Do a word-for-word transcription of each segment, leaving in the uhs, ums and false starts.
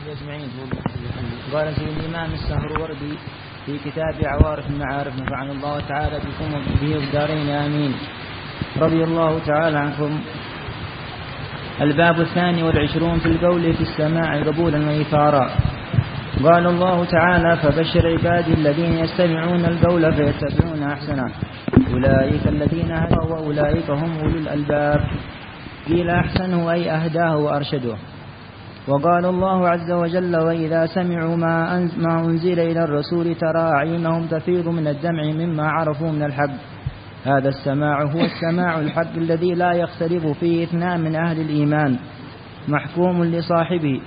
أجمعين. قال في الإمام السهروردي في كتاب عوارف المعارف نفعنا الله تعالى بكم وبه الدارين آمين. رضي الله تعالى عنكم. الباب الثاني والعشرون في القول في السماع قبولا وإيثارا. قال الله تعالى: فبشر عبادي الذين يستمعون القول فيتبعون أحسنه أولئك الذين هدوا وأولئك هم أولو الألباب. قيل أحسنه أي أهداه وأرشده. وقال الله عز وجل: وإذا سمعوا ما ما أنزل إلى الرسول ترى أعينهم تفيض من الدمع مما عرفوا من الحق. هذا السماع هو السماع الحق الذي لا يختلف فيه اثنان من أهل الإيمان، محكوم لصاحبه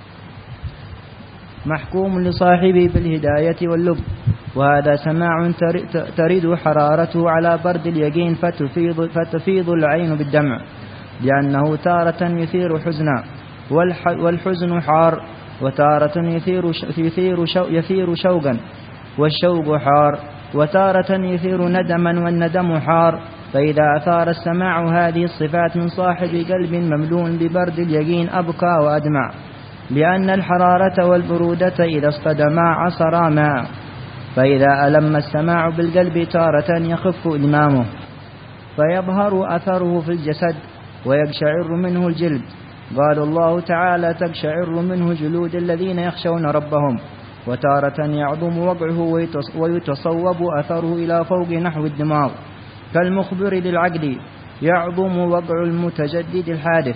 محكوم لصاحبه بالهداية واللب. وهذا سماع ترد حرارته على برد اليقين فتفيض, فتفيض العين بالدمع، لأنه تارة يثير حزنا والحزن حار، وتارة يثير, يثير, شو يثير شوقا والشوق حار، وتارة يثير ندما والندم حار. فإذا أثار السماع هذه الصفات من صاحب قلب مملوء ببرد اليقين أبكى وأدمع، لأن الحرارة والبرودة إذا اصطدما عصرا ماء. فإذا ألم السماع بالقلب تارة يخف إلمامه فيظهر أثره في الجسد ويقشعر منه الجلد. قال الله تعالى: تقشعر منه جلود الذين يخشون ربهم. وتارة يعظم وقعه ويتصوب أثره إلى فوق نحو الدماغ كالمخبر للعقل يعظم وقع المتجدد الحادث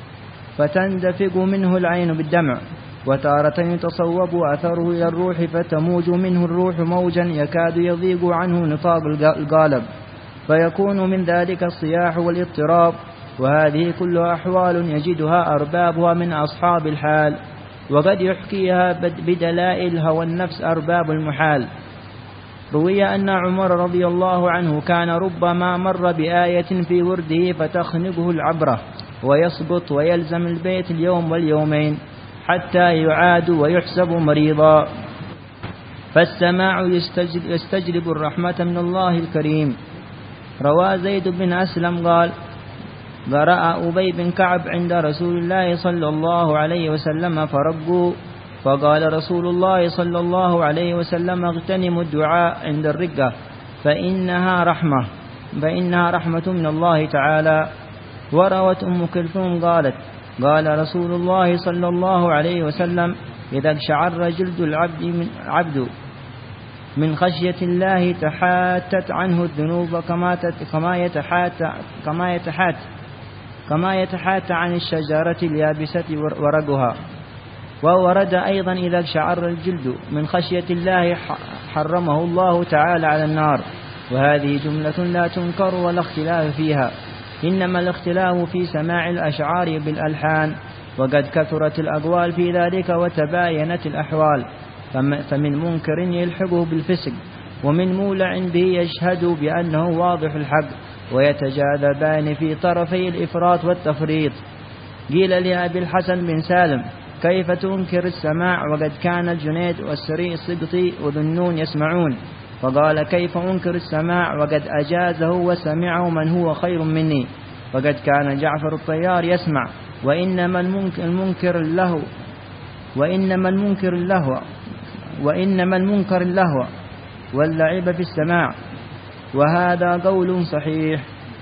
فتندفق منه العين بالدمع. وتارة يتصوب أثره إلى الروح فتموج منه الروح موجا يكاد يضيق عنه نطاق القالب فيكون من ذلك الصياح والاضطراب. وهذه كلها أحوال يجدها أربابها من أصحاب الحال، وقد يحكيها بدلائل هوى النفس أرباب المحال. روي أن عمر رضي الله عنه كان ربما مر بآية في ورده فتخنقه العبرة ويسقط ويلزم البيت اليوم واليومين حتى يعاد ويحسب مريضا. فالسماع يستجلب الرحمة من الله الكريم. روى زيد بن أسلم قال: قرأ أبي بن كعب عند رسول الله صلى الله عليه وسلم فرقوا، فقال رسول الله صلى الله عليه وسلم: اغتنموا الدعاء عند الرقة فإنها رحمة فإنها رحمة من الله تعالى. وروت أم كلثوم قالت: قال رسول الله صلى الله عليه وسلم: إذا اقشعر جلد العبد من, عبد من خشية الله تحاتت عنه الذنوب كما كما يتحات كما يتحات كما يتحات عن الشجرة اليابسة ورقها. وورد أيضا: إذا اقشعر الجلد من خشية الله حرمه الله تعالى على النار. وهذه جملة لا تنكر ولا اختلاف فيها، إنما الاختلاف في سماع الأشعار بالألحان، وقد كثرت الأقوال في ذلك وتباينت الأحوال. فمن منكر يلحقه بالفسق، ومن مولع به يشهد بأنه واضح الحق، ويتجاذبان في طرفي الإفراط والتفريط. قيل لأبي الحسن بن سالم: كيف تنكر السماع وقد كان الجنيد والسري السبطي وذنون يسمعون؟ فقال: كيف أنكر السماع وقد أجازه وسمعه من هو خير مني؟ وقد كان جعفر الطيار يسمع. وإنما المنكر اللهو وإنما المنكر اللهو وإنما المنكر اللهو واللعب في السماع. وهذا قول صحيح.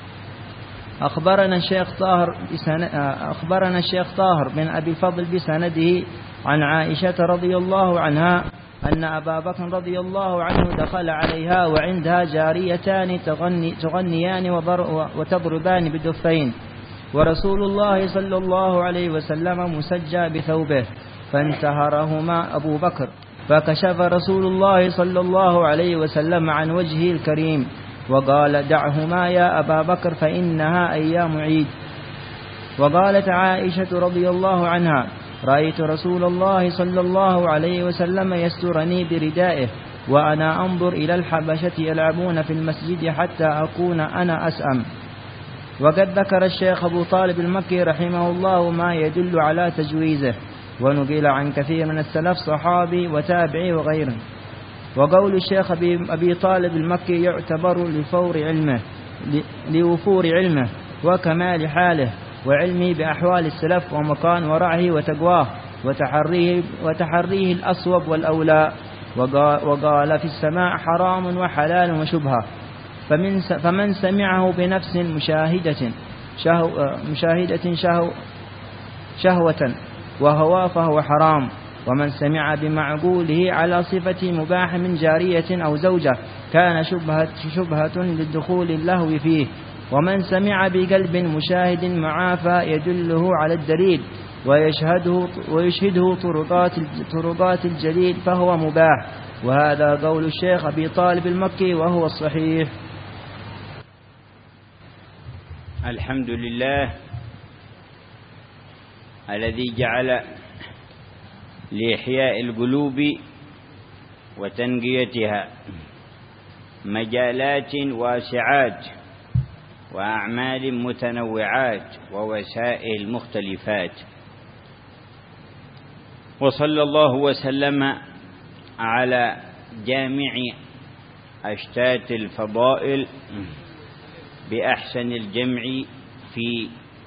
أخبرنا الشيخ طاهر أخبرنا الشيخ طاهر بن أبي الفضل بسنده عن عائشة رضي الله عنها أن أبا بكر رضي الله عنه دخل عليها وعندها جاريتان تغني تغنيان وتضربان بدفين، ورسول الله صلى الله عليه وسلم مسجى بثوبه، فانتهرهما أبو بكر، فكشف رسول الله صلى الله عليه وسلم عن وجهه الكريم وقال: دعهما يا أبا بكر فإنها أيام عيد. وقالت عائشة رضي الله عنها: رأيت رسول الله صلى الله عليه وسلم يسترني بردائه وأنا أنظر إلى الحبشة يلعبون في المسجد حتى أكون أنا أسأم. وقد ذكر الشيخ أبو طالب المكي رحمه الله ما يدل على تجويزه، ونقل عن كثير من السلف صحابي وتابعي وغيره. وقول الشيخ أبي طالب المكي يعتبر لفور علمه لوفور علمه وكمال حاله وعلمي بأحوال السلف ومكان ورعه وتقواه، وتحريه, وتحريه الأصوب والأولى. وقال في السماع حرام وحلال وشبهة. فمن, فمن سمعه بنفس مشاهدة شهو مشاهدة شهو شهوة وهوى فهو حرام. ومن سمع بمعقوله على صفة مباح من جارية أو زوجة كان شبهة, شبهة للدخول اللهو فيه. ومن سمع بقلب مشاهد معافى يدله على الدليل ويشهده, ويشهده طرقات, طرقات الجليل فهو مباح. وهذا قول الشيخ أبي طالب المكي وهو الصحيح. الحمد لله الذي جعل لإحياء القلوب وتنقيتها مجالات واسعات وأعمال متنوعات ووسائل مختلفات. وصلى الله وسلم على جامع أشتات الفضائل بأحسن الجمع في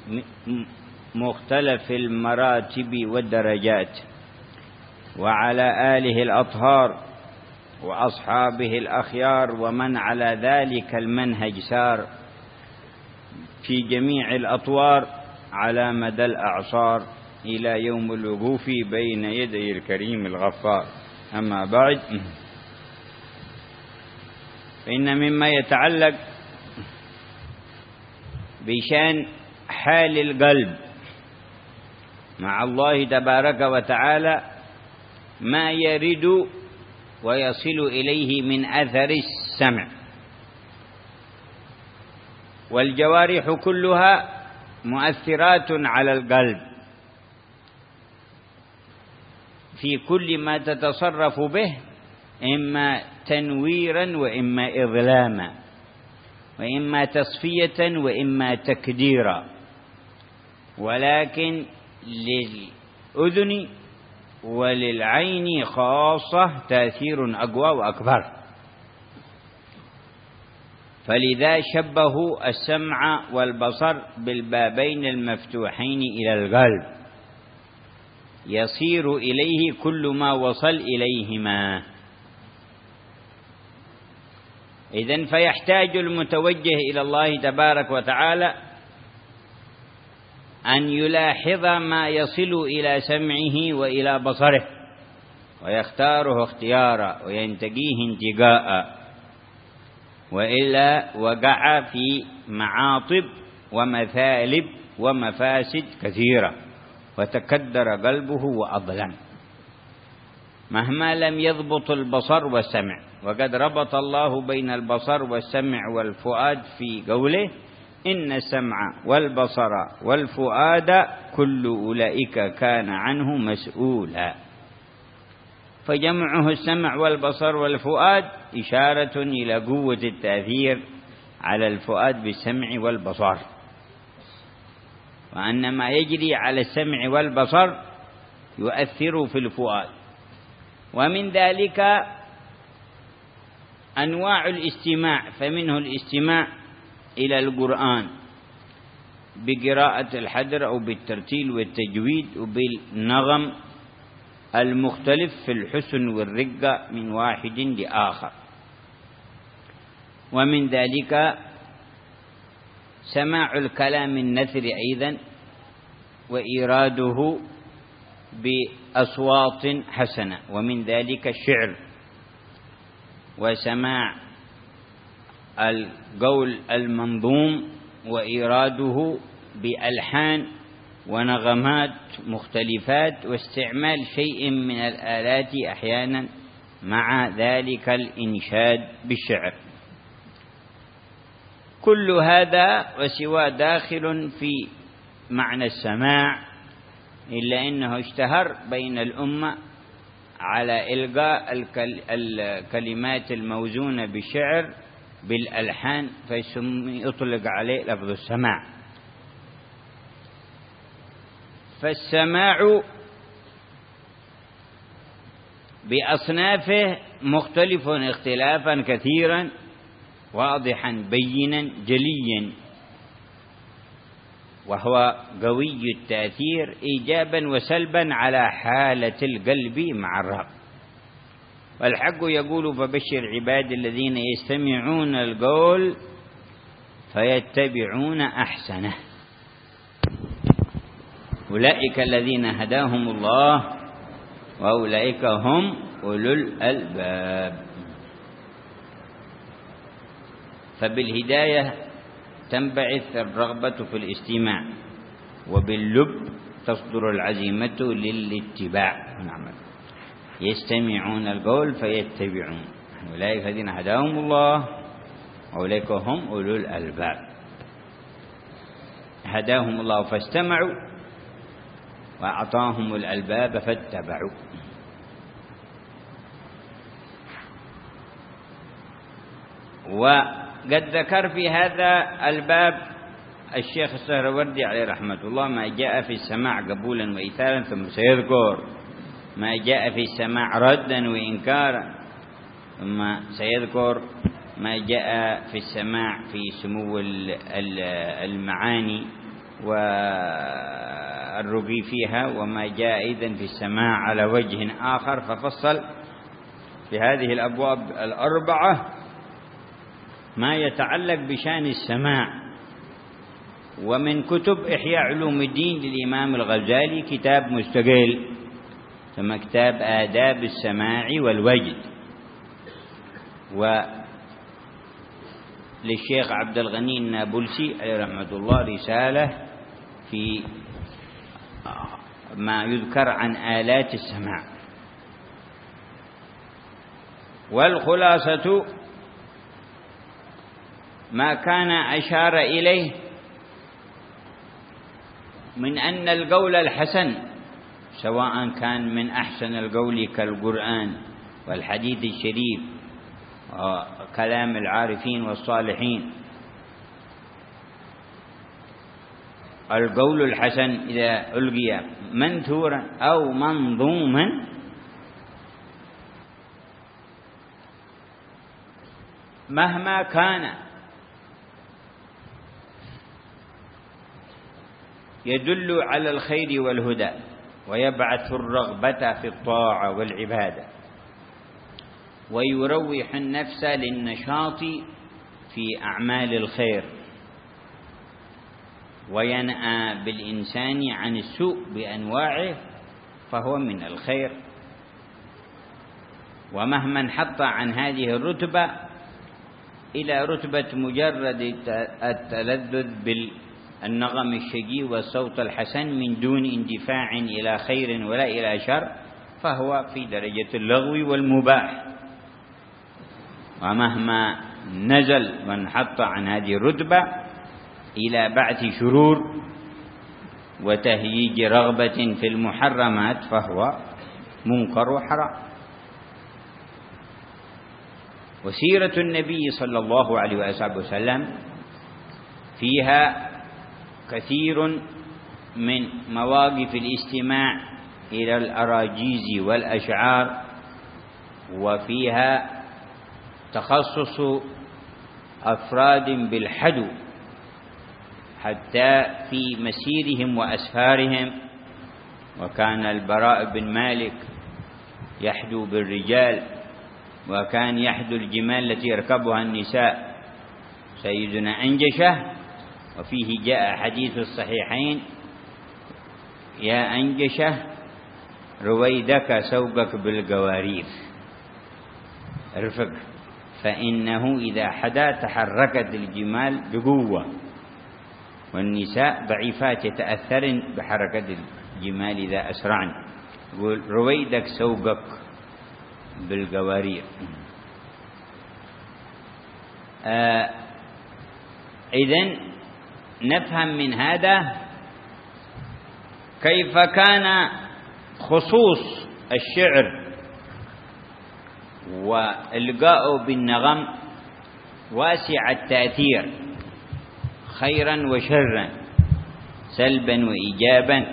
مختلف المراتب والدرجات، وعلى آله الأطهار وأصحابه الأخيار ومن على ذلك المنهج سار في جميع الأطوار على مدى الأعصار إلى يوم الوقوف بين يدي الكريم الغفار. أما بعد، فإن مما يتعلق بشان حال القلب مع الله تبارك وتعالى ما يرد ويصل إليه من أثر السمع. والجوارح كلها مؤثرات على القلب في كل ما تتصرف به، إما تنويرا وإما إظلاما، وإما تصفية وإما تكديرا. ولكن للأذن وللعين خاصة تأثير أقوى وأكبر، فلذا شبهوا السمع والبصر بالبابين المفتوحين إلى القلب يصير إليه كل ما وصل إليهما. إذن فيحتاج المتوجه إلى الله تبارك وتعالى أن يلاحظ ما يصل إلى سمعه وإلى بصره ويختاره اختيارا وينتقيه انتقاء، وإلا وقع في معاطب ومثالب ومفاسد كثيرة وتكدر قلبه وأظلم مهما لم يضبط البصر والسمع. وقد ربط الله بين البصر والسمع والفؤاد في قوله: إن السمع والبصر والفؤاد كل أولئك كان عنه مسؤولا. فجمعه السمع والبصر والفؤاد إشارة إلى قوة التأثير على الفؤاد بالسمع والبصر، وأن ما يجري على السمع والبصر يؤثر في الفؤاد. ومن ذلك أنواع الاستماع، فمنه الاستماع إلى القرآن بقراءة الحدر أو بالترتيل والتجويد وبالنغم المختلف في الحسن والرقة من واحد لآخر. ومن ذلك سماع الكلام النثر أيضا وإيراده بأصوات حسنة، ومن ذلك الشعر وسماع القول المنظوم وإيراده بألحان ونغمات مختلفات، واستعمال شيء من الآلات أحيانا مع ذلك الإنشاد بالشعر. كل هذا وسوى داخل في معنى السماع، إلا أنه اشتهر بين الأمة على إلقاء الكلمات الموزونة بالشعر بالألحان، فيطلق عليه لفظ السماع. فالسماع بأصنافه مختلف اختلافا كثيرا واضحا بينا جليا. وهو قوي التأثير إيجابا وسلبا على حالة القلب مع الرب. والحق يقول: فبشر عباد الذين يستمعون القول فيتبعون أحسنه أولئك الذين هداهم الله وأولئك هم أولو الألباب. فبالهداية تنبعث الرغبة في الاستماع، وباللب تصدر العزيمة للاتباع. يستمعون القول فيتبعون أولئك الذين هداهم الله وأولئك هم أولو الألباب. هداهم الله فاستمعوا، وأعطاهم الألباب فاتبعوا. وقد ذكر في هذا الباب الشيخ السهروردي عليه رحمة الله ما جاء في السماع قبولا وإيثارا، ثم سيذكر ما جاء في السماع ردا وإنكارا، ثم سيذكر ما جاء في السماع في سمو المعاني والرقي فيها، وما جاء أيضا في السماع على وجه آخر. ففصل في هذه الأبواب الأربعة ما يتعلق بشأن السماع. ومن كتب إحياء علوم الدين للإمام الغزالي كتاب مستقل ثم كتاب آداب السماع والوجد، وللشيخ عبد الغني النابلسي عليه رحمة الله رسالة في ما يذكر عن آلات السماع. والخلاصة ما كان أشار إليه من أن القول الحسن سواء كان من أحسن القول كالقرآن والحديث الشريف وكلام العارفين والصالحين، القول الحسن إذا ألقي منثورا أو منظوما مهما كان يدل على الخير والهدى ويبعث الرغبة في الطاعة والعبادة، ويروح النفس للنشاط في أعمال الخير، وينأى بالإنسان عن السوء بأنواعه، فهو من الخير. ومهما انحط عن هذه الرتبة إلى رتبة مجرد التلذذ بالنغم الشجي والصوت الحسن من دون اندفاع إلى خير ولا إلى شر، فهو في درجة اللغو والمباح. ومهما نزل وانحط عن هذه الرتبة إلى بعث شرور وتهييج رغبة في المحرمات، فهو منكر وحرام. وسيرة النبي صلى الله عليه وسلم فيها كثير من مواقف الاستماع إلى الأراجيز والأشعار، وفيها تخصص أفراد بالحدو حتى في مسيرهم وأسفارهم. وكان البراء بن مالك يحدو بالرجال، وكان يحدو الجمال التي يركبها النساء سيدنا أنجشة. وفيه جاء حديث الصحيحين: يا أنجشة رويدك سوقك بالقوارير، ارفق، فإنه إذا حدا تحركت الجمال بقوة، والنساء ضعيفات يتأثرن بحركة الجمال إذا أسرعن. يقول رويدك سوقك بالقوارير. آه إذن نفهم من هذا كيف كان خصوص الشعر وإلقاؤه بالنغم واسع التأثير خيرا وشرا، سلبا وإيجابا،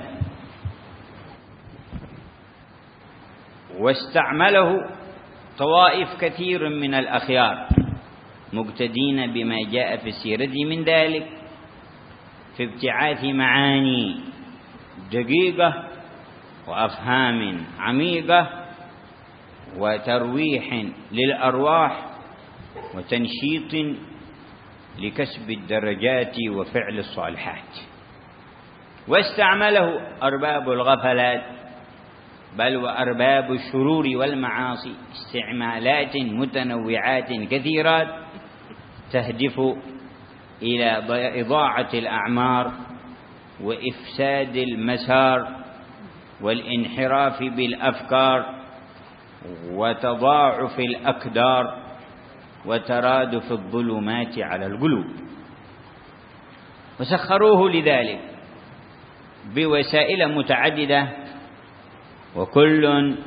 واستعمله طوائف كثير من الأخيار مقتدين بما جاء في السيرة من ذلك. في ابتعاث معاني دقيقة وأفهام عميقة وترويح للأرواح وتنشيط لكسب الدرجات وفعل الصالحات. واستعمله أرباب الغفلات بل وأرباب الشرور والمعاصي استعمالات متنوعات كثيرات تهدف إلى إضاعة الأعمار وإفساد المسار والانحراف بالأفكار وتضاعف الأكدار وترادف الظلمات على القلوب. وسخروه لذلك بوسائل متعددة وكل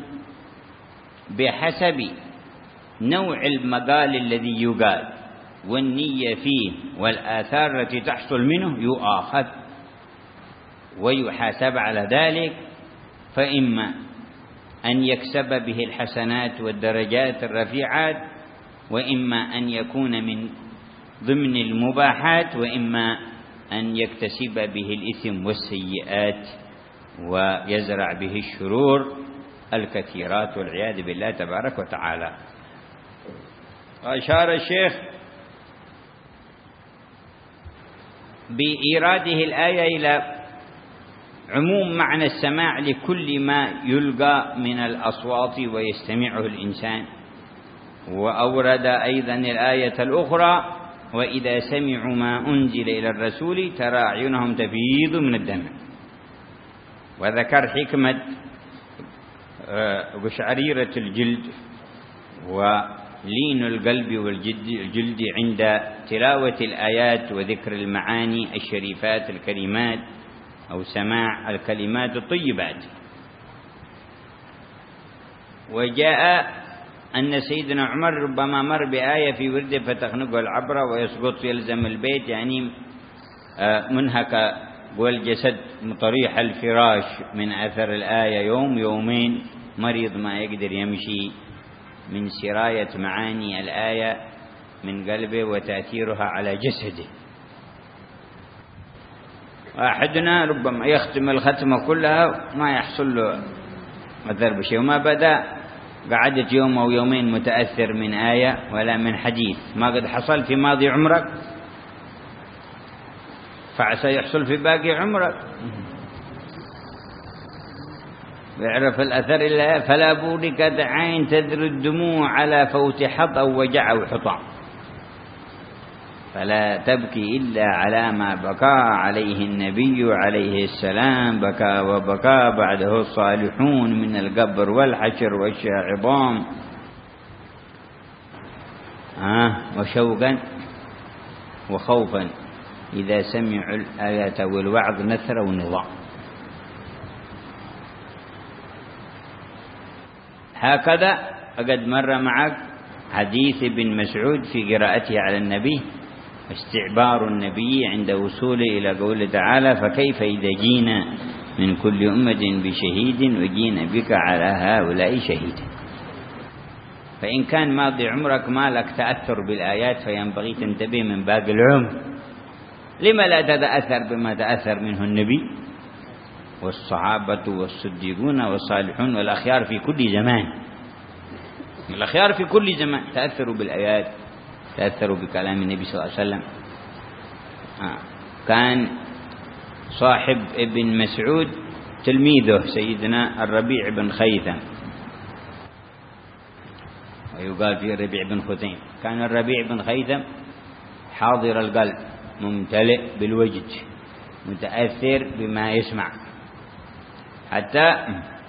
بحسب نوع المقال الذي يقال والنية فيه والآثار التي تحصل منه يؤاخذ ويحاسب على ذلك، فإما أن يكسب به الحسنات والدرجات الرفيعات، وإما أن يكون من ضمن المباحات، وإما أن يكتسب به الإثم والسيئات ويزرع به الشرور الكثيرات والعياذ بالله تبارك وتعالى. وأشار الشيخ بإيراده الآية إلى عموم معنى السماع لكل ما يلقى من الأصوات ويستمعه الإنسان، وأورد أيضا الآية الأخرى: وإذا سمعوا ما أنزل إلى الرسول ترى أعينهم تفيض من الدمع. وذكر حكمة قشعريرة الجلد ولين القلب والجلد عند تلاوة الآيات وذكر المعاني الشريفات الكلمات أو سماع الكلمات الطيبات. وجاء أن سيدنا عمر ربما مر بآية في ورده فتخنقه العبرة ويسقط يلزم البيت، يعني منهك والجسد مطريح الفراش من أثر الآية يوم يومين، مريض ما يقدر يمشي من سراية معاني الآية من قلبه وتأثيرها على جسده. أحدنا ربما يختم الختمة كلها ما يحصل له مثل بشيء، وما بدأ قعدت يوم أو يومين متأثر من آية ولا من حديث، ما قد حصل في ماضي عمرك فعسى يحصل في باقي عمرك. يعرف الأثر إلا فلا بوركت عين تذر الدموع على فوت حط أو وجع أو حطام، فلا تبكي إلا على ما بكى عليه النبي عليه السلام، بكى وبكى بعده الصالحون من القبر والحشر والشاعظام آه وشوقا وخوفا إذا سمعوا الآيات والوعظ نثر ونظام. هكذا قد مر معك حديث ابن مسعود في قراءته على النبي، استعبار النبي عند وصوله إلى قوله تعالى: فكيف إذا جينا من كل أمة بشهيد وجينا بك على هؤلاء شهيدا. فإن كان ماضي عمرك ما لك تأثر بالآيات فينبغي تنتبه من باقي العمر. لما لا تتأثر بما تأثر منه النبي والصحابة والصديقون والصالحون والأخيار في كل زمان؟ الأخيار في كل زمان تأثروا بالآيات، تأثروا بكلام النبي صلى الله عليه وسلم. آه. كان صاحب ابن مسعود تلميذه سيدنا الربيع بن خيثم، ويقال فيه الربيع بن خثيم. كان الربيع بن خيثم حاضر القلب ممتلئ بالوجد متأثر بما يسمع، حتى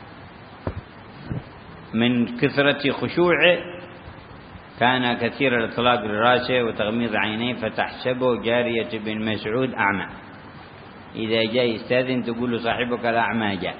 من كثرة خشوعه كان كثير الإطلاق لراسه وتغميض عينيه فتحسبه جارية بن مسعود أعمى، إذا جاء يستاذن تقول له صاحبك الأعمى جاء،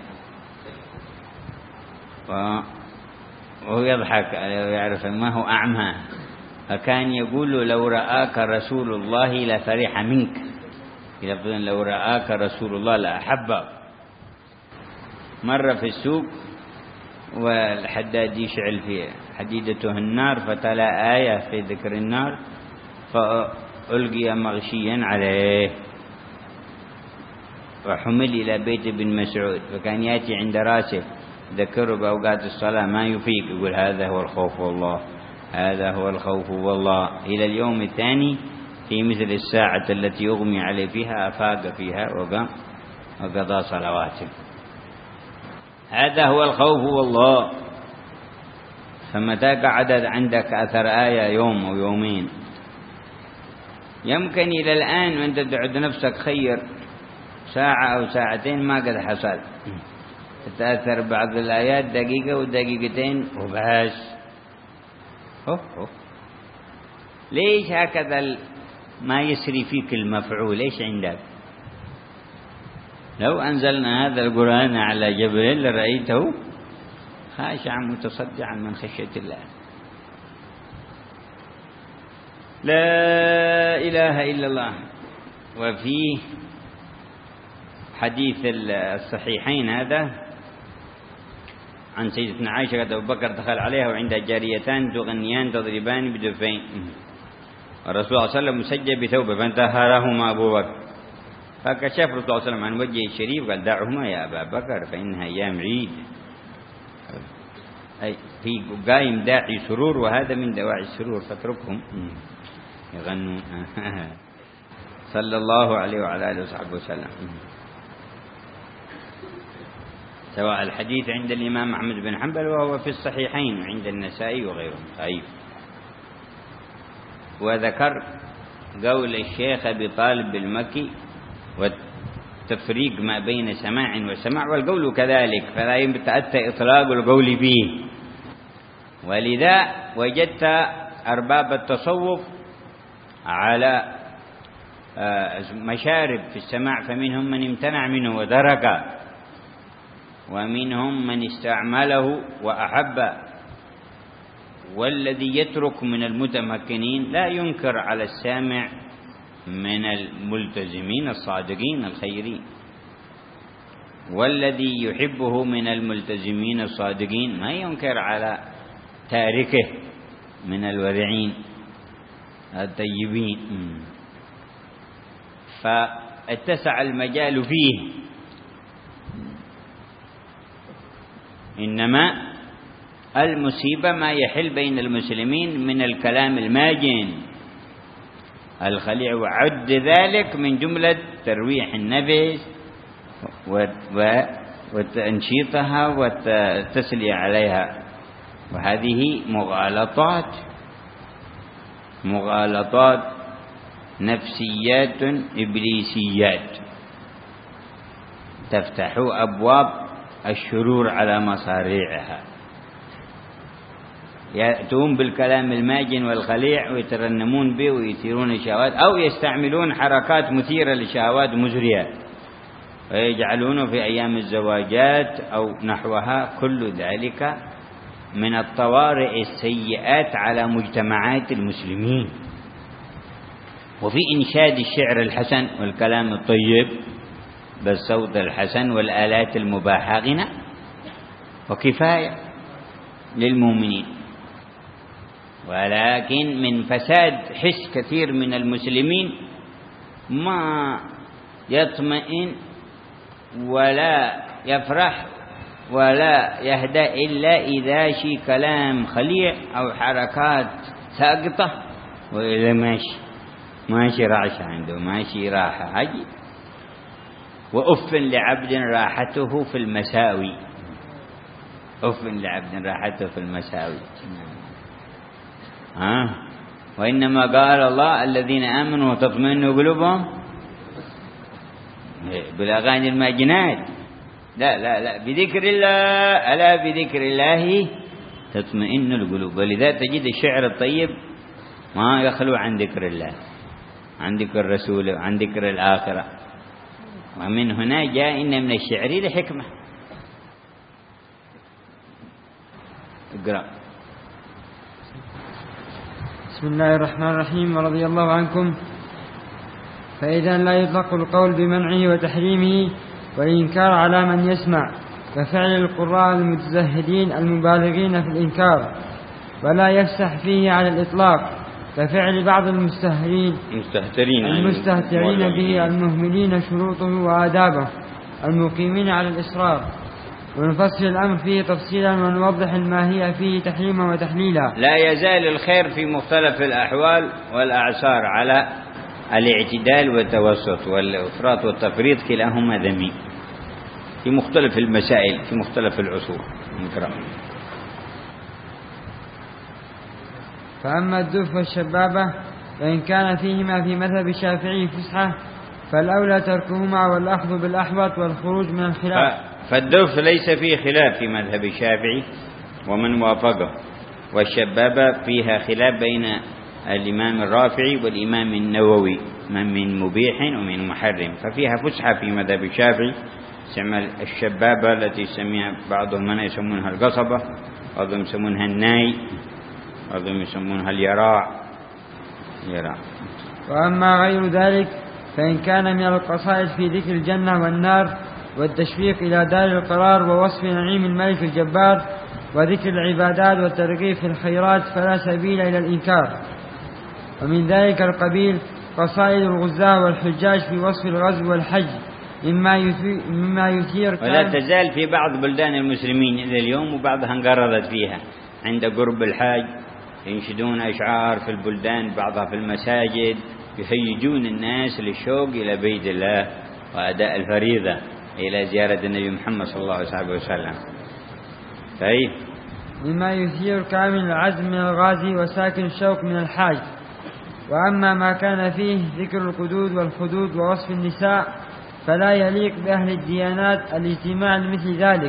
وهو يضحك ويعرف ما هو أعمى. فكان يقول له: لو رآك رسول الله لفرح منك، لو رآك رسول الله لأحبه. مر في السوق والحداد يشعل في حديدته النار فتلا آية في ذكر النار فألقي مغشيا عليه، وحمل إلى بيت ابن مسعود، فكان يأتي عند راسه ذكره بأوقات الصلاة ما يفيق، يقول هذا هو الخوف والله، هذا هو الخوف والله. إلى اليوم الثاني في مثل الساعة التي يغمي عليه فيها أفاق فيها وقام وقضى صلواته. هذا هو الخوف والله. فمتى قعد عندك أثر آية يوم أو يومين، يمكن إلى الآن وأنت تعد نفسك خير ساعة أو ساعتين ما قد حصل، تتأثر بعض الآيات دقيقة ودقيقتين وبس. أوه أوه. ليش هكذا ما يسري فيك المفعول؟ ليش عندك؟ لو أنزلنا هذا القرآن على جبل لرأيته خاشعا متصدعا من خشية الله. لا إله إلا الله. وفي حديث الصحيحين هذا عن سيدتنا عائشة قد أبو بكر دخل عليها وعندها جاريتان تغنيان تضربان بدفين، والرسول صلى الله عليه وسلم مسجل بثوبه فانتهرهما أبو بكر، فكشف الرسول صلى الله عليه وسلم عن وجهه الشريف قال دعهما يا أبا بكر فإنها أيام عيد، أي في قايم داعي سرور وهذا من دواعي السرور فاتركهم يغنون. صلى الله عليه وعلى آله وصحبه وسلم. سواء الحديث عند الإمام أحمد بن حنبل وهو في الصحيحين وعند النسائي وغيرهم. طيب، وذكر قول الشيخ أبي طالب المكي والتفريق ما بين سماع وسماع، والقول كذلك فلا يتأتى إطلاق القول به، ولذا وجدت أرباب التصوف على مشارب في السماع، فمنهم من امتنع منه ودرك، ومنهم من استعمله وأحب، والذي يترك من المتمكنين لا ينكر على السامع من الملتزمين الصادقين الخيرين، والذي يحبه من الملتزمين الصادقين ما ينكر على تاركه من الورعين الطيبين. فاتسع المجال فيه، إنما المصيبة ما يحل بين المسلمين من الكلام الماجن الخليع، وعد ذلك من جملة ترويح النفس وتنشيطها والتسلية عليها، وهذه مغالطات مغالطات نفسيات إبليسيات تفتح أبواب الشرور على مصاريعها. يأتون بالكلام الماجن والخليع ويترنمون به ويثيرون الشهوات، أو يستعملون حركات مثيرة للشهوات مزرية ويجعلونه في أيام الزواجات أو نحوها. كل ذلك من الطوارئ السيئات على مجتمعات المسلمين. وفي إنشاد الشعر الحسن والكلام الطيب بالصوت الحسن والآلات المباحة غنى وكفاية للمؤمنين، ولكن من فساد حس كثير من المسلمين ما يطمئن ولا يفرح ولا يهدأ إلا إذا شي كلام خليع أو حركات ساقطة، وإذا ماشي ماشي رعشة عنده ماشي راحة عجيب. وأف لعبد راحته في المساوي، أف لعبد راحته في المساوي. ها وإنما قال الله الذين آمنوا وتطمئن قلوبهم بالأغاني الماجنات. لا لا لا بذكر الله، ألا بذكر الله تطمئن القلوب. ولذا تجد الشعر الطيب ما يخلو عن ذكر الله، عن ذكر الرسول، عن ذكر الآخرة. ومن هنا جاء إن من الشعر لحكمة. اقرأ. بسم الله الرحمن الرحيم. ورضي الله عنكم. فإذا لا يطلق القول بمنعه وتحريمه والإنكار على من يسمع كفعل القراء المتزهدين المبالغين في الإنكار، ولا يفسح فيه على الإطلاق، كفعل بعض المستهترين المستهترين المستهترين به المهملين شروطه وآدابه المقيمين على الإصرار، ونفصل الأمر فيه تفصيلا ونوضح الماهية فيه تحريما وتحليلا. لا يزال الخير في مختلف الأحوال والأعصار على الاعتدال والتوسط، والإفراط والتفريط كلاهما ذميم في مختلف المسائل في مختلف العصور. نقرأ. فأما الدف والشبابة فإن كان فيهما في مذهب الشافعي فسحة فالأولى تركهما والأخذ بالأحوط والخروج من الخلاف. فالدف ليس فيه خلاف في مذهب الشافعي ومن وافقه، والشبابة فيها خلاف بين الإمام الرافعي والإمام النووي، من من مبيح ومن محرم، ففيها فسحة في مذهب الشافعي. سمى الشبابة التي يسميها بعضهم من يسمونها القصبة، بعضهم يسمونها الناي، بعضهم يسمونها اليراع يراع. وأما غير ذلك فإن كان من القصائد في ذكر الجنة والنار والتشويق إلى دار القرار ووصف نعيم الملك الجبار وذكر العبادات والترغيب في الخيرات فلا سبيل إلى الإنكار. ومن ذلك القبيل قصائد الغزاة والحجاج في وصف الغزو والحج مما يثير, مما يثير ولا تزال في بعض بلدان المسلمين إلى اليوم وبعضها انقرضت فيها عند قرب الحاج ينشدون أشعار في البلدان، بعضها في المساجد، يهيجون الناس للشوق إلى بيت الله وأداء الفريضة إلى زيارة النبي محمد صلى الله عليه وسلم. طيب. مما يثير كامل العزم من الغازي وساكن الشوق من الحاج. وأما ما كان فيه ذكر القدود والخدود ووصف النساء فلا يليق بأهل الديانات الاجتماع لمثل ذلك.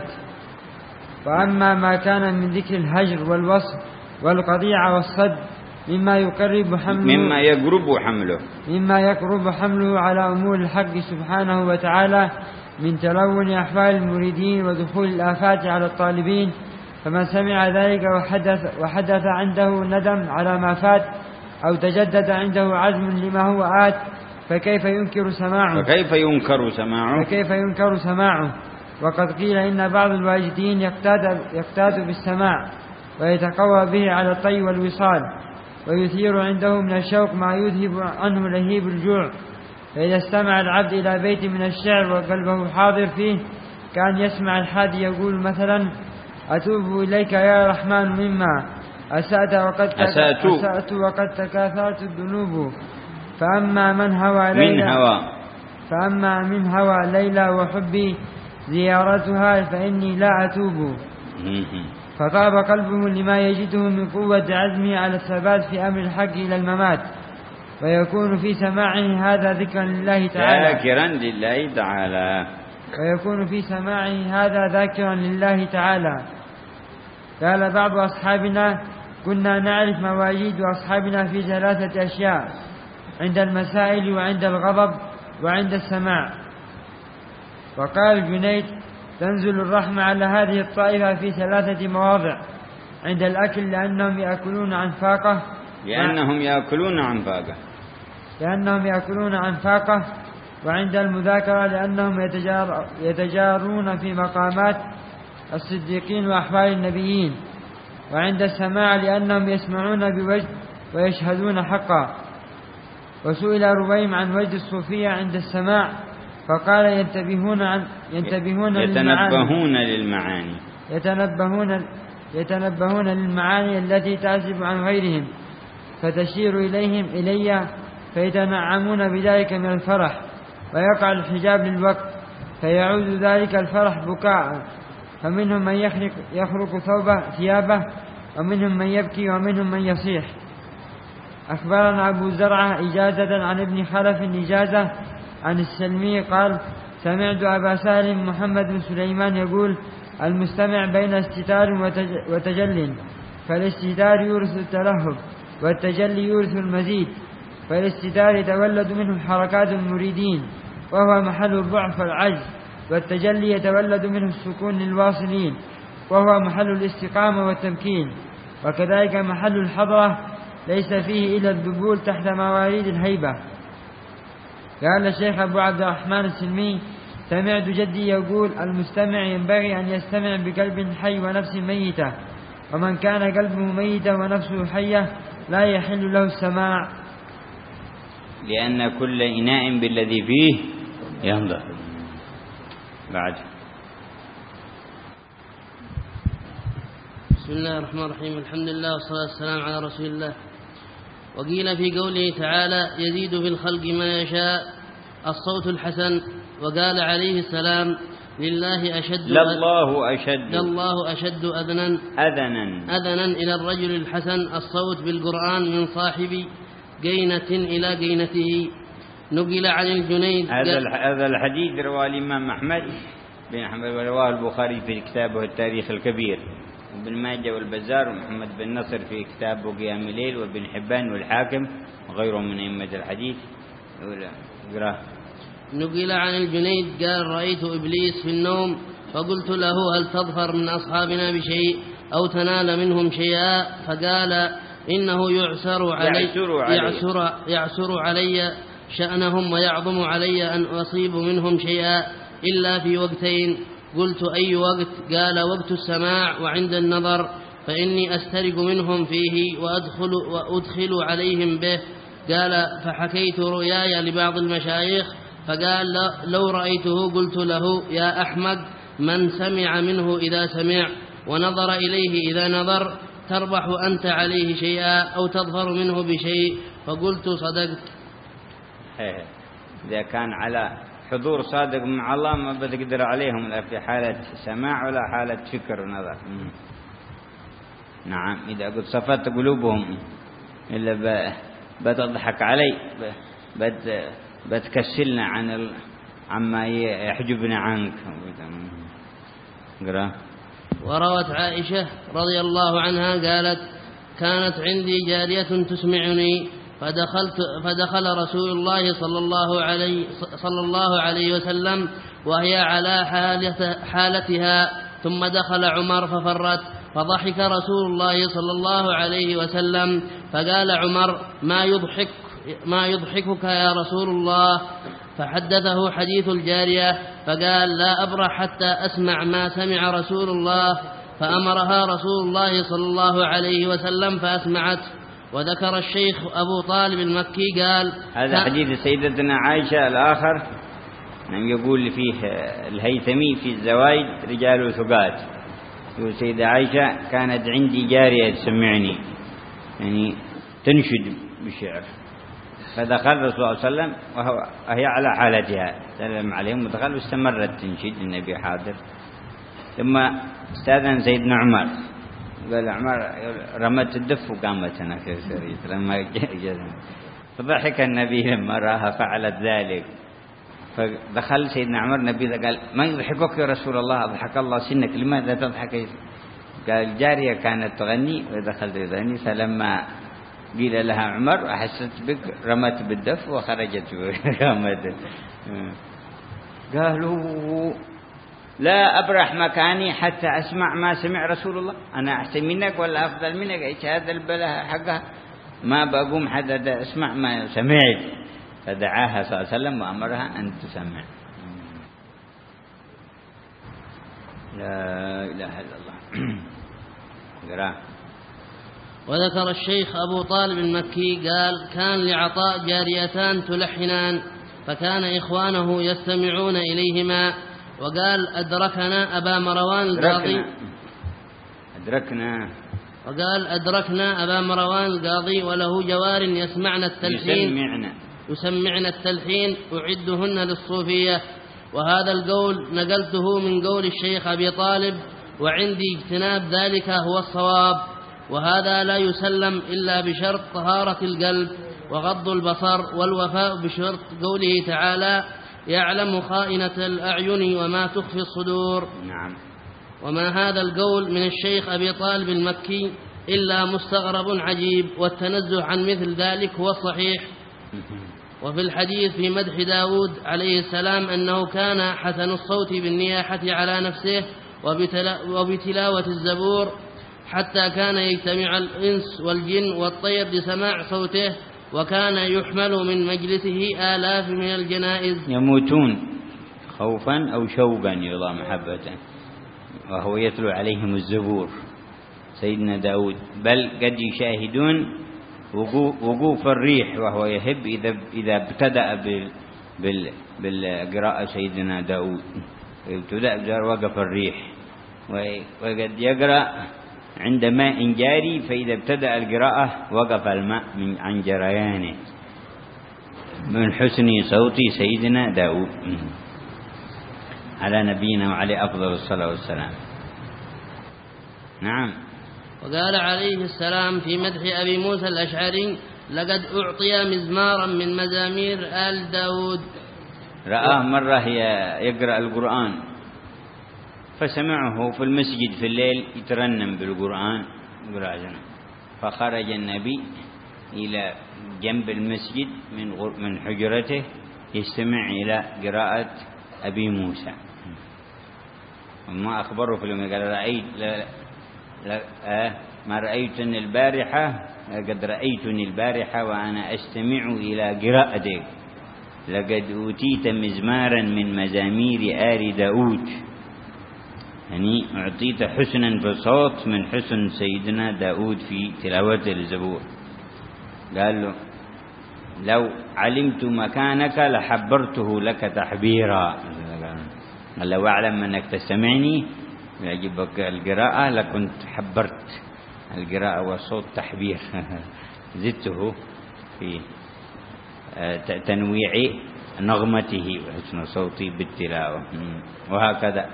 وأما ما كان من ذكر الهجر والوصف والقطيعة والصد مما يقرب حمله مما يقرب حمله مما يقرب حمله على أمور الحق سبحانه وتعالى من تلون أحوال المريدين ودخول الآفات على الطالبين، فمن سمع ذلك وحدث, وحدث عنده ندم على ما فات أو تجدد عنده عزم لما هو آت فكيف ينكر سماعه فكيف ينكر سماعه فكيف ينكر سماعه وقد قيل إن بعض الواجدين يقتاد, يقتاد بالسماع ويتقوى به على الطي والوصال ويثير عنده من الشوق ما يذهب عنه لهيب الجوع. فإذا استمع العبد إلى بيت من الشعر وقلبه حاضر فيه كان يسمع الحادي يقول مثلا أتوب إليك يا رحمن مما أسأت وقد, أسأت. أسأت وقد تكاثرت الذنوب. فأما من هوى ليلى من هوى فأما من هوى ليلى وحبي زيارتها فإني لا أتوب. فطاب قلبه لما يجده من قوة عزمه على الثبات في أمر الحق إلى الممات، ويكون في سماعه هذا ذكرا لله تعالى ذاكرا لله تعالى ويكون في سماعه هذا ذاكرا لله تعالى. قال بعض أصحابنا كنا نعرف مواجيد أصحابنا في ثلاثة أشياء: عند المسائل وعند الغضب وعند السماع. وقال الجنيد تنزل الرحمة على هذه الطائفة في ثلاثة مواضع: عند الأكل لأنهم يأكلون عن فاقة لأنهم يأكلون عن فاقة لأنهم يأكلون عن فاقة وعند المذاكرة لأنهم يتجار يتجارون في مقامات الصديقين وأحوال النبيين، وعند السماع لأنهم يسمعون بوجد ويشهدون حقا. وسئل ربيم عن وجد الصوفية عند السماع فقال ينتبهون عن ينتبهون يتنبهون للمعاني يتنبهون يتنبهون للمعاني التي تعزب عن غيرهم فتشير إليهم إلي فيتنعمون بذلك من الفرح، ويقع الحجاب للوقت فيعود ذلك الفرح بكاء. فمنهم من يخرق, يخرق ثوبه ثيابه ومنهم من يبكي ومنهم من يصيح. أخبرنا أبو زرعة إجازة عن ابن خلف إجازة عن السلمي قال سمعت أبا سالم محمد بن سليمان يقول المستمع بين استتار وتجل، فالاستتار يورث التلهب والتجلي يورث المزيد. فالاستتار يتولد منه حركات المريدين وهو محل الضعف والعجز، والتجلي يتولد منه السكون للواصلين وهو محل الاستقامة والتمكين، وكذلك محل الحضرة ليس فيه إلا الذبول تحت مواريد الهيبة. قال الشيخ أبو عبد الرحمن السلمي سمعت جدي يقول المستمع ينبغي أن يستمع بقلب حي ونفس ميتة، ومن كان قلبه ميتة ونفسه حية لا يحل له السماع، لأن كل إناء بالذي فيه ينضح. بعد. بسم الله الرحمن الرحيم، الحمد لله والصلاة والسلام على رسول الله. وقيل في قوله تعالى يزيد في الخلق ما يشاء الصوت الحسن. وقال عليه السلام لله أشد لله أشد لله أشد أذنا أذنا أذنا إلى الرجل الحسن الصوت بالقرآن من صاحب قينة إلى قينته. نقل عن الجنيد. هذا الحديث رواه الإمام أحمد بن حنبل ورواه البخاري في كتابه التاريخ الكبير، وابن ماجه والبزار ومحمد بن نصر في كتابه قيام الليل، وابن حبان والحاكم وغيرهم من أئمة الحديث. اقرأ. نقل عن الجنيد قال رأيت إبليس في النوم فقلت له هل تظفر من أصحابنا بشيء أو تنال منهم شيئا؟ فقال إنه يعسر علي, يعسر علي, يعسر يعسر علي شأنهم ويعظم علي أن أصيب منهم شيئا إلا في وقتين. قلت أي وقت؟ قال وقت السماع وعند النظر، فإني أسترق منهم فيه وأدخل, وأدخل عليهم به. قال فحكيت رؤياي لبعض المشايخ فقال لو رأيته قلت له يا أحمق من سمع منه إذا سمع ونظر إليه إذا نظر تربح أنت عليه شيئا أو تظفر منه بشيء. فقلت صدقت. إذا كان على حضور صادق مع الله ما بتقدر عليهم لا في حالة سماع ولا حالة فكر ونظر. نعم إذا قد صفت قلوبهم إلا بتضحك علي بت بتكسلنا عن ال... عما يحجبنا عنك. قرأ. وروت عائشة رضي الله عنها قالت كانت عندي جارية تسمعني فدخلت فدخل رسول الله صلى الله عليه صلى الله عليه وسلم وهي على حالتها، ثم دخل عمر ففرت فضحك رسول الله صلى الله عليه وسلم فقال عمر ما يضحك ما يضحكك يا رسول الله؟ فحدثه حديث الجارية فقال لا أبرح حتى أسمع ما سمع رسول الله، فأمرها رسول الله صلى الله عليه وسلم فأسمعت. وذكر الشيخ أبو طالب المكي قال هذا حديث سيدتنا عائشة الآخر يقول فيه الهيثمي في الزوايد رجال ثقات، يقول سيدة عائشة كانت عندي جارية تسمعني يعني تنشد بالشعر، فدخل الرسول صلى الله عليه وسلم وهي على حالتها سلم عليهم ودخل واستمرت تنشد النبي حاضر. ثم استاذن سيدنا عمر قال عمر رمت الدف وقامت هناك سريت لما جاء، فضحك النبي لما راها فعلت ذلك. فدخل سيدنا عمر النبي قال ما يضحكك يا رسول الله؟ أضحك الله سنك لماذا تضحك؟ قال جارية كانت تغني ودخلت تغني، فلما قيل لها عمر أحست بك رمت بالدف وخرجت قامت. قالوا لا أبرح مكاني حتى أسمع ما سمع رسول الله، أنا أحسن منك ولا أفضل منك؟ إيش هذا البلاء حقها؟ ما بقوم حتى أسمع ما سمعت. فدعاها صلى الله عليه وسلم وأمرها أن تسمع. لا إله إلا الله. قرأ. وذكر الشيخ أبو طالب المكي قال كان لعطاء جاريتان تلحنان فكان إخوانه يستمعون إليهما، وقال أدركنا أبا مروان القاضي أدركنا وقال أدركنا أبا مروان القاضي وله جوار يسمعن التلحين يسمعنا يسمعن التلحين أعدهن للصوفية. وهذا القول نقلته من قول الشيخ أبي طالب، وعندي اجتناب ذلك هو الصواب. وهذا لا يسلم إلا بشرط طهارة القلب وغض البصر والوفاء بشرط قوله تعالى يعلم خائنة الأعين وما تخفي الصدور. نعم. وما هذا القول من الشيخ أبي طالب المكي إلا مستغرب عجيب، والتنزه عن مثل ذلك هو الصحيح. وفي الحديث في مدح داود عليه السلام أنه كان حسن الصوت بالنياحة على نفسه وبتلاوة الزبور، حتى كان يجتمع الإنس والجن والطير لسماع صوته، وكان يحمل من مجلسه آلاف من الجنائز يموتون خوفا أو شوقا يرضى محبة وهو يتلو عليهم الزبور سيدنا داود، بل قد يشاهدون وقوف الريح، وهو يحب إذا إذا ابتدأ بال بال بالقراءة سيدنا داود ابتدأ بزار وقف الريح، وقد يقرأ عند ماء جاري، فإذا ابتدأ القراءة وقف الماء من عن جريانه من حسن صوت سيدنا داود على نبينا وعليه أفضل الصلاة والسلام. نعم. وقال عليه السلام في مدح أبي موسى الأشعري: لقد أعطي مزمارا من مزامير آل داود. رآه مرة يقرأ القرآن فسمعه في المسجد في الليل يترنم بالقرآن، فخرج النبي إلى جنب المسجد من من حجرته يستمع إلى قراءة أبي موسى، وما أخبره في اليوم قال: رأيت لا لا آه ما رأيتني البارحة لقد رأيتني البارحة وأنا أستمع إلى قراءتك، لقد أوتيت مزمارا من مزامير آل داود، يعني أعطيت حسنا في الصوت من حسن سيدنا داود في تلاوة الزبور. قال له: لو علمت مكانك لحبرته لك تحبيرا. قال: لو أعلم أنك تستمعني يعجبك القراءة لكنت حبرت القراءة والصوت تحبير زدته في تنويع نغمته وحسن صوتي بالتلاوة، وهكذا.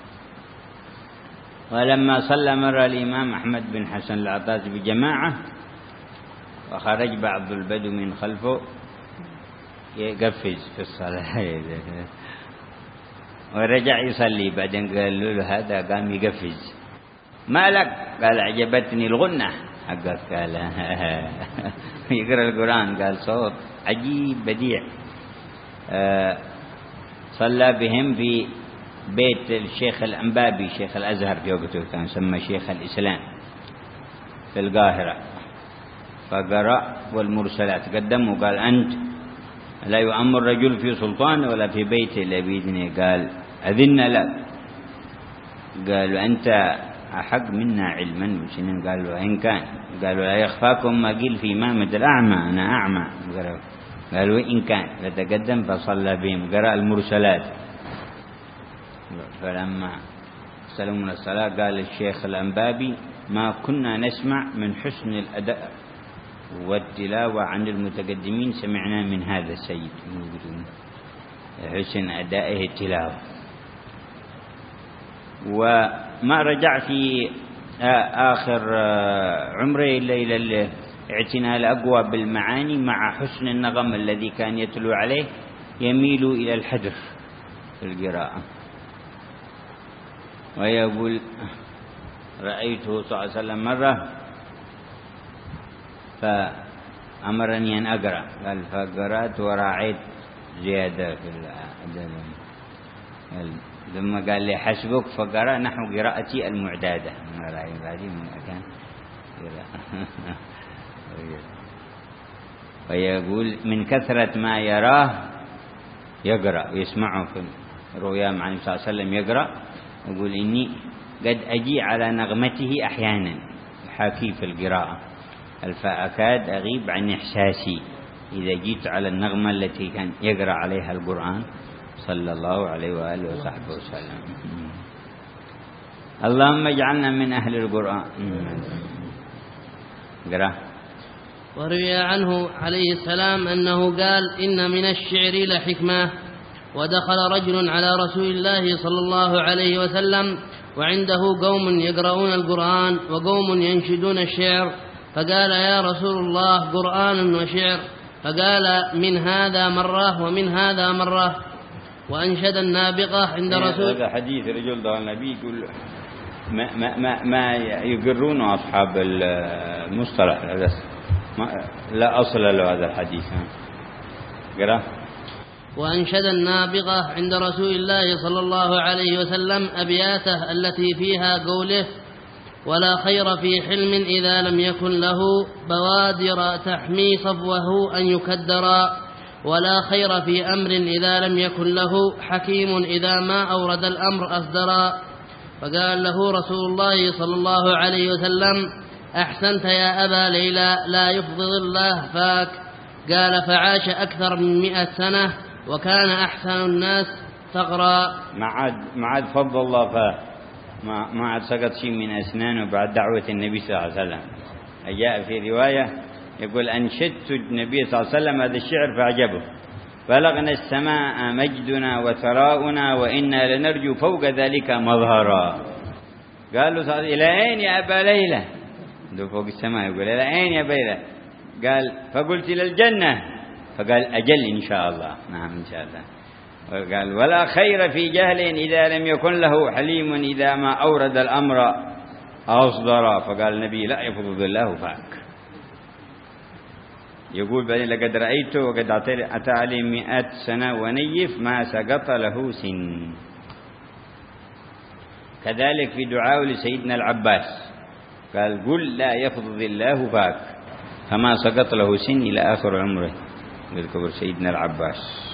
ولما صلى مرة الإمام أحمد بن حسن العطاس بجماعة وخرج بعض البدو من خلفه يقفز في الصلاة ورجع يصلي، بعدين قال له هذا قام يقفز: ما لك؟ قال: عجبتني الغنة حقك. قال: يقرأ القرآن. قال: صوت عجيب بديع. صلى بهم في بيت الشيخ الأنبابي شيخ الأزهر في وقته، كان يسمى شيخ الإسلام في القاهرة، فقرأ والمرسلات قدم وقال: أنت لا يؤمر رجل في سلطان ولا في بيته إلا بإذنه. قال: أذن لك. قالوا: أنت أحق منا علما وسنين. قالوا: إن كان. قالوا: لا يخفاكم ما قيل في إمامة الأعمى، أنا أعمى. قالوا: إن كان. فتقدم فصلى بهم، قرأ المرسلات. فلما سلموا من الصلاة قال الشيخ الأنبابي: ما كنا نسمع من حسن الأداء والتلاوة عن المتقدمين سمعنا من هذا السيد، حسن أدائه التلاوة. وما رجع في آخر عمره إلا إلى الاعتناء الأقوى بالمعاني مع حسن النغم الذي كان يتلو عليه، يميل إلى الحدر في القراءة. ويقول: رأيته صلى الله عليه وسلم مرة فأمرني أن أقرأ، قال: فقرأت وراعيت زيادة في الأداء، ثم قال لي: حسبك، فقرأ نحو قراءتي المعدادة. ويقول: من كثرة ما يراه يقرأ ويسمعه في رؤيا مع النبي صلى الله عليه وسلم يقرأ، يقول: إني قد أجي على نغمته أحيانا حاكي في القراءة، فأكاد أغيب عن إحساسي إذا جيت على النغمة التي كان يقرأ عليها القرآن صلى الله عليه وآله وصحبه وسلم. اللهم اجعلنا من أهل القرآن. قرأ. وروي عنه عليه السلام أنه قال: إن من الشعر لحكمة. ودخل رجل على رسول الله صلى الله عليه وسلم وعنده قوم يقرؤون القرآن وقوم ينشدون الشعر، فقال: يا رسول الله، قرآن وشعر؟ فقال: من هذا مرة ومن هذا مرة. وأنشد النابغة عند رسول. هذا حديث رجل ده النبي يقول: ما, ما, ما, ما يقرون أصحاب المصطلح لا أصل له هذا الحديث. قرأ. وأنشد النابغة عند رسول الله صلى الله عليه وسلم أبياته التي فيها قوله: ولا خير في حلم إذا لم يكن له بوادر تحمي صفوه أن يكدرا، ولا خير في أمر إذا لم يكن له حكيم إذا ما أورد الأمر أصدرا. فقال له رسول الله صلى الله عليه وسلم: أحسنت يا أبا ليلى لا يفضل الله فاك. قال فعاش أكثر من مئة سنة وكان أحسن الناس ثغرا. ما عاد ما عاد فضل الله فاه، ما ما عاد سقط شيء من أسنانه بعد دعوة النبي صلى الله عليه وسلم. جاء في رواية يقول أنشدت النبي صلى الله عليه وسلم هذا الشعر فأعجبه: بلغنا السماء مجدنا وثراؤنا وإنا لنرجو فوق ذلك مظهرا. قالوا إلى أين يا أبا ليلى؟ عنده فوق السماء، يقول إلى أين يا أبا ليلى؟ قال فقلت إلى الجنة. فقال أجل إن شاء الله. نعم إن شاء الله. وقال ولا خير في جهل إذا لم يكن له حليم إذا ما أورد الأمر أصدر. فقال النبي لا يفضل الله فاك. يقول بعدين لقد رأيته وقد أتى عليه مئة سنة ونيف ما سقط له سن. كذلك في دعاء لسيدنا العباس قال قل لا يفضل الله فاك، فما سقط له سن إلى آخر عمره. يذكر سيدنا العباس.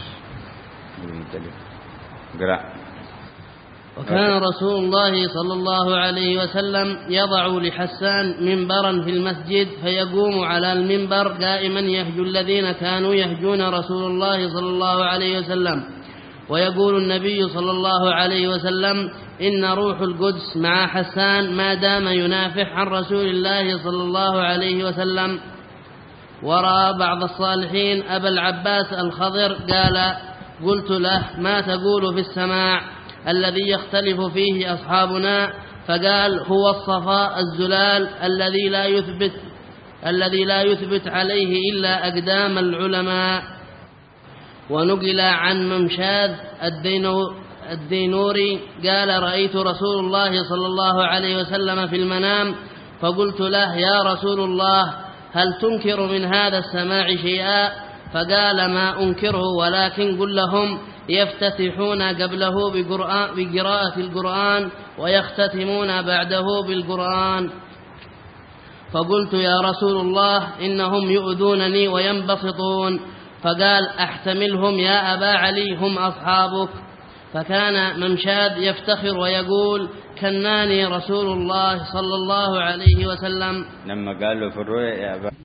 قرأ. وكان رسول الله صلى الله عليه وسلم يضع لحسان منبرا في المسجد فيقوم على المنبر قائما يهجو الذين كانوا يهجون رسول الله صلى الله عليه وسلم. ويقول النبي صلى الله عليه وسلم إن روح القدس مع حسان ما دام ينافح عن رسول الله صلى الله عليه وسلم. ورأى بعض الصالحين أبا العباس الخضر قال قلت له ما تقول في السماع الذي يختلف فيه أصحابنا؟ فقال هو الصفاء الزلال الذي لا يثبت الذي لا يثبت عليه إلا أقدام العلماء. ونقل عن ممشاذ الدينوري قال رأيت رسول الله صلى الله عليه وسلم في المنام فقلت له يا رسول الله هل تنكر من هذا السماع شيئا؟ فقال ما أنكره ولكن قل لهم يفتتحون قبله بقراءة القرآن ويختتمون بعده بالقرآن. فقلت يا رسول الله إنهم يؤذونني وينبسطون. فقال احتملهم يا أبا علي هم أصحابك. فكان ممشاد يفتخر ويقول كناني رسول الله صلى الله عليه وسلم. لما قال له في الرؤيا يا أبا